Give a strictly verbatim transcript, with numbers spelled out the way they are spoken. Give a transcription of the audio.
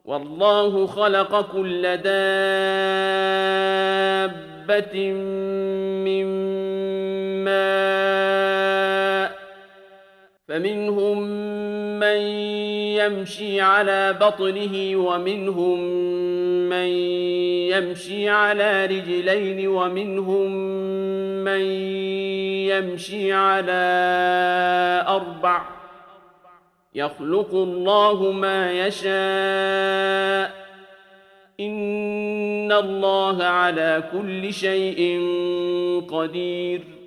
والله خلق كل دابة من ماء فمنهم من يمشي على بطنه ومنهم من يمشي على رجلين ومنهم من يمشي على أربع يخلق الله ما يشاء إن الله على كل شيء قدير